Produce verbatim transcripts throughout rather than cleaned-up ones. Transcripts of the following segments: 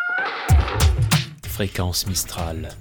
Fréquence Mistral.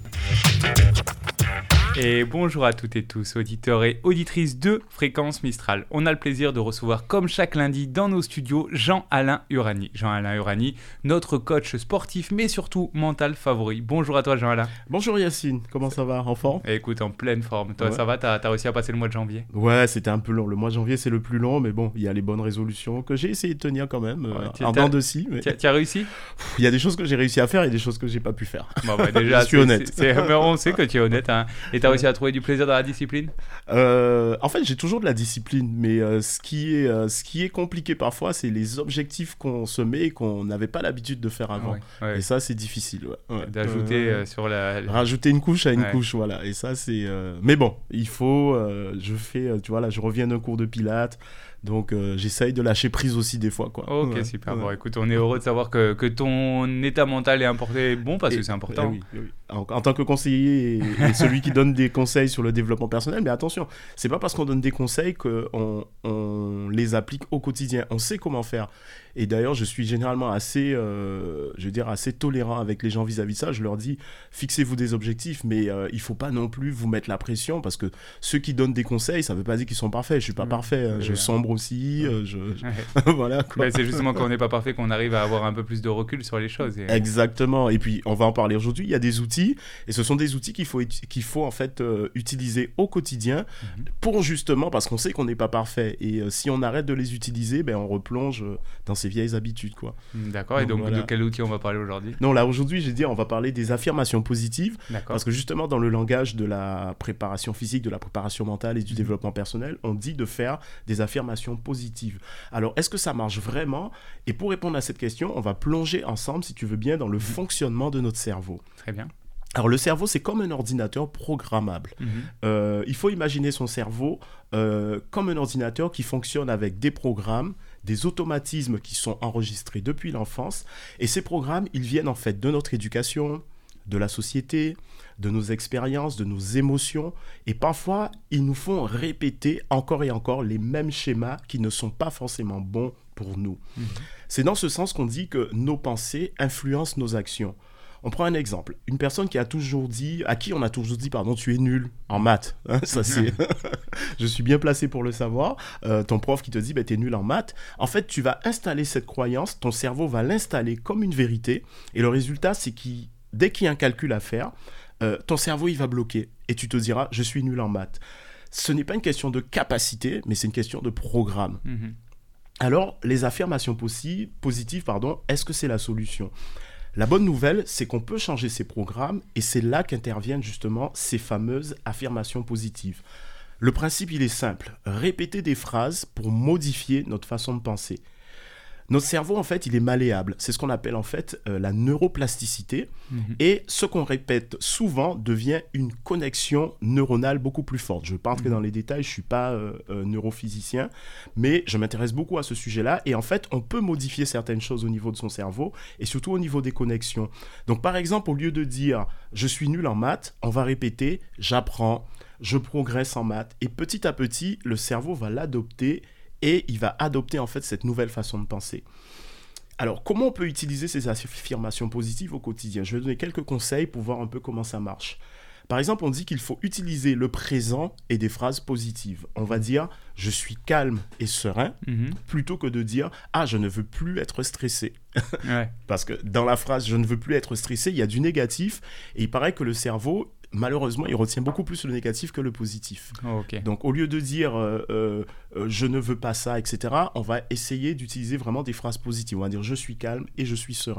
Et bonjour à toutes et tous, auditeurs et auditrices de Fréquence Mistral. On a le plaisir de recevoir, comme chaque lundi, dans nos studios, Jean-Alain Urani. Jean-Alain Urani, notre coach sportif, mais surtout mental favori. Bonjour à toi, Jean-Alain. Bonjour Yacine, comment ça va, en forme ? Écoute, en pleine forme. Toi, ouais. Ça va ? T'as, t'as réussi à passer le mois de janvier ? Ouais, c'était un peu long. Le mois de janvier, c'est le plus long, mais bon, il y a les bonnes résolutions que j'ai essayé de tenir quand même, ouais, euh, en dents de scie. Mais... Tu as réussi ? Il y a des choses que j'ai réussi à faire et des choses que j'ai pas pu faire. Bon, bah, déjà, je suis c'est, honnête. C'est, c'est, mais on sait que tu es honnête. Hein. Et tu as réussi à trouver du plaisir dans la discipline ? euh, En fait, j'ai toujours de la discipline, mais euh, ce, qui est, euh, ce qui est compliqué parfois, c'est les objectifs qu'on se met et qu'on n'avait pas l'habitude de faire avant. Ouais, ouais. Et ça, c'est difficile. Ouais. Ouais. D'ajouter euh, sur la... Rajouter une couche à une ouais. couche, voilà. Et ça, c'est... Euh... Mais bon, il faut... Euh, je fais... Tu vois, là, je reviens d'un cours de pilates. Donc, euh, j'essaye de lâcher prise aussi des fois, quoi. Ok, ouais, super. Ouais. Bon, écoute, on est heureux de savoir que, que ton état mental est importé, bon, parce et, que c'est important. Oui, oui. En, en tant que conseiller et, et celui qui donne des conseils sur le développement personnel, mais attention, c'est pas parce qu'on donne des conseils qu'on on les applique au quotidien. On sait comment faire. Et d'ailleurs, je suis généralement assez, euh, je veux dire, assez tolérant avec les gens vis-à-vis de ça. Je leur dis, fixez-vous des objectifs, mais euh, il faut pas non plus vous mettre la pression, parce que ceux qui donnent des conseils, ça veut pas dire qu'ils sont parfaits. Je suis pas mmh. parfait. Hein. Je sombre aussi. Euh, je, je... voilà, quoi. Ben, c'est justement quand on n'est pas parfait qu'on arrive à avoir un peu plus de recul sur les choses. Et... Exactement. Et puis, on va en parler aujourd'hui. Il y a des outils, et ce sont des outils qu'il faut, qu'il faut en fait euh, utiliser au quotidien mmh. pour justement, parce qu'on sait qu'on n'est pas parfait. Et euh, si on arrête de les utiliser, ben, on replonge dans ces vieilles habitudes, quoi. D'accord. Et donc, donc voilà. De quel outil on va parler aujourd'hui ? Non, là, aujourd'hui, je vais dire, on va parler des affirmations positives. D'accord. Parce que justement, dans le langage de la préparation physique, de la préparation mentale et du mmh. développement personnel, on dit de faire des affirmations positives. Alors, est-ce que ça marche vraiment ? Et pour répondre à cette question, on va plonger ensemble, si tu veux bien, dans le mmh. fonctionnement de notre cerveau. Très bien. Alors, le cerveau, c'est comme un ordinateur programmable. Mmh. Euh, il faut imaginer son cerveau euh, comme un ordinateur qui fonctionne avec des programmes, des automatismes qui sont enregistrés depuis l'enfance. Et ces programmes, ils viennent en fait de notre éducation, de la société, de nos expériences, de nos émotions. Et parfois, ils nous font répéter encore et encore les mêmes schémas qui ne sont pas forcément bons pour nous. Mmh. C'est dans ce sens qu'on dit que nos pensées influencent nos actions. On prend un exemple. Une personne qui a toujours dit, à qui on a toujours dit, pardon, tu es nul en maths. Hein, ça, c'est... Je suis bien placé pour le savoir. Euh, ton prof qui te dit, bah, tu es nul en maths. En fait, tu vas installer cette croyance, ton cerveau va l'installer comme une vérité. Et le résultat, c'est que dès qu'il y a un calcul à faire, euh, ton cerveau, il va bloquer. Et tu te diras, je suis nul en maths. Ce n'est pas une question de capacité, mais c'est une question de programme. Mm-hmm. Alors, les affirmations possi- positives, pardon, est-ce que c'est la solution ? La bonne nouvelle, c'est qu'on peut changer ces programmes et c'est là qu'interviennent justement ces fameuses affirmations positives. Le principe, il est simple. Répéter des phrases pour modifier notre façon de penser. Notre cerveau, en fait, il est malléable. C'est ce qu'on appelle, en fait, euh, la neuroplasticité. Mmh. Et ce qu'on répète souvent devient une connexion neuronale beaucoup plus forte. Je ne vais pas entrer mmh. dans les détails, je ne suis pas euh, euh, neurophysicien, mais je m'intéresse beaucoup à ce sujet-là. Et en fait, on peut modifier certaines choses au niveau de son cerveau et surtout au niveau des connexions. Donc, par exemple, au lieu de dire « je suis nul en maths », on va répéter « j'apprends »,« je progresse en maths ». Et petit à petit, le cerveau va l'adopter et il va adopter en fait cette nouvelle façon de penser. Alors, comment on peut utiliser ces affirmations positives au quotidien ? Je vais donner quelques conseils pour voir un peu comment ça marche. Par exemple, on dit qu'il faut utiliser le présent et des phrases positives. On va dire « je suis calme et serein mm-hmm. » plutôt que de dire « ah, je ne veux plus être stressé ». Ouais. Parce que dans la phrase « je ne veux plus être stressé », il y a du négatif et il paraît que le cerveau, malheureusement, il retient beaucoup plus le négatif que le positif. Oh, okay. Donc, au lieu de dire euh, euh, euh, « je ne veux pas ça », et cetera, on va essayer d'utiliser vraiment des phrases positives. On va dire « je suis calme et je suis serein ».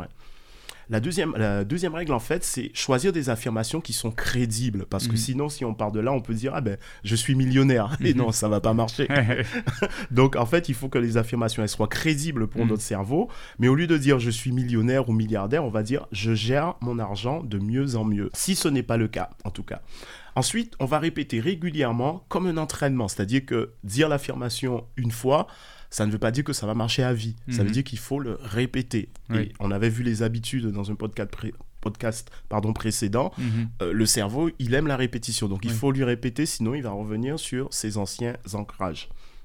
La deuxième, la deuxième règle, en fait, c'est choisir des affirmations qui sont crédibles. Parce que mmh. sinon, si on part de là, on peut dire « ah ben, je suis millionnaire ». Et non, ça ne va pas marcher. Donc, en fait, il faut que les affirmations elles soient crédibles pour mmh. notre cerveau. Mais au lieu de dire « je suis millionnaire » ou « milliardaire », on va dire « je gère mon argent de mieux en mieux ». Si ce n'est pas le cas, en tout cas. Ensuite, on va répéter régulièrement comme un entraînement. C'est-à-dire que dire l'affirmation une fois, ça ne veut pas dire que ça va marcher à vie. Mmh. Ça veut dire qu'il faut le répéter. Oui. Et on avait vu les habitudes dans un podcast, pré- podcast pardon, précédent. Mmh. Euh, le cerveau, il aime la répétition. Donc, oui. il faut lui répéter, sinon il va revenir sur ses anciens ancrages.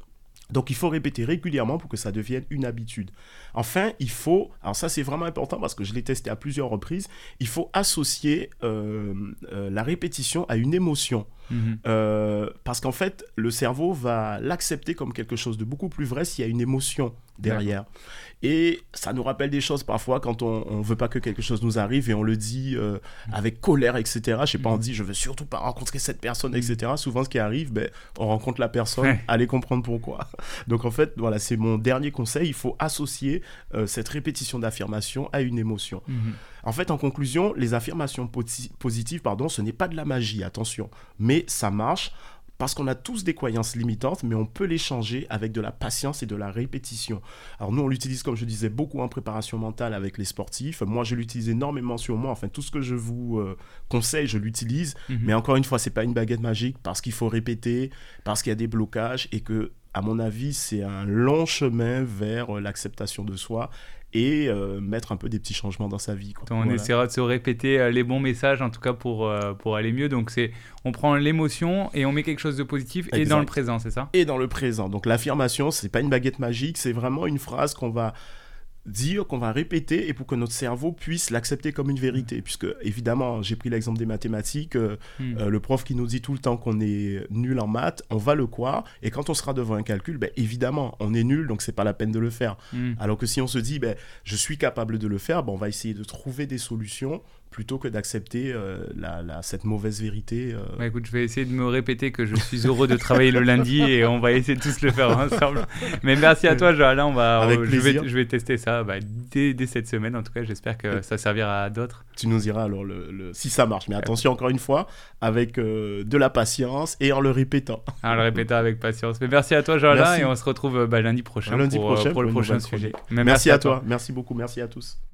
Donc, il faut répéter régulièrement pour que ça devienne une habitude. Enfin, il faut, alors ça c'est vraiment important parce que je l'ai testé à plusieurs reprises, il faut associer euh, euh, la répétition à une émotion. Mmh. Euh, parce qu'en fait, le cerveau va l'accepter comme quelque chose de beaucoup plus vrai s'il y a une émotion derrière. Ouais. Et ça nous rappelle des choses parfois quand on ne veut pas que quelque chose nous arrive et on le dit euh, avec colère, et cetera. Je sais pas, on dit je veux surtout pas rencontrer cette personne, et cetera. Souvent, ce qui arrive, ben, on rencontre la personne, ouais. Allez comprendre pourquoi. Donc en fait, voilà, c'est mon dernier conseil. Il faut associer euh, cette répétition d'affirmation à une émotion. Mmh. En fait, en conclusion, les affirmations posi- positives, pardon, ce n'est pas de la magie, attention, mais ça marche. Parce qu'on a tous des croyances limitantes, mais on peut les changer avec de la patience et de la répétition. Alors nous, on l'utilise, comme je disais, beaucoup en préparation mentale avec les sportifs. Moi, je l'utilise énormément sur moi. Enfin, tout ce que je vous euh, conseille, je l'utilise. Mm-hmm. Mais encore une fois, ce n'est pas une baguette magique parce qu'il faut répéter, parce qu'il y a des blocages et que, à mon avis, c'est un long chemin vers euh, l'acceptation de soi et euh, mettre un peu des petits changements dans sa vie, quoi. On voilà. essaiera de se répéter euh, les bons messages, en tout cas pour, euh, pour aller mieux. Donc, c'est, on prend l'émotion et on met quelque chose de positif exact. Et dans le présent, c'est ça ? Et dans le présent. Donc, l'affirmation, ce n'est pas une baguette magique, c'est vraiment une phrase qu'on va dire, qu'on va répéter et pour que notre cerveau puisse l'accepter comme une vérité. Puisque, évidemment, j'ai pris l'exemple des mathématiques, euh, mm. euh, le prof qui nous dit tout le temps qu'on est nul en maths, on va le croire, et quand on sera devant un calcul, ben, évidemment, on est nul, donc c'est pas la peine de le faire. Mm. Alors que si on se dit, ben, je suis capable de le faire, ben, on va essayer de trouver des solutions plutôt que d'accepter euh, la, la, cette mauvaise vérité. Euh... Bah, écoute, je vais essayer de me répéter que je suis heureux de travailler le lundi et on va essayer de tous le faire ensemble. Mais merci à toi, Joël. On va, Avec je, plaisir. vais, je vais tester ça bah, dès, dès cette semaine. En tout cas, j'espère que ça servira à d'autres. Tu nous diras alors le, le, si ça marche. Mais attention, encore une fois, avec euh, de la patience et en le répétant. En le répétant avec patience. Mais merci à toi, Joël. Et on se retrouve bah, lundi prochain, lundi pour, prochain pour le pour prochain sujet. Mais merci, merci à, à toi. toi. Merci beaucoup. Merci à tous.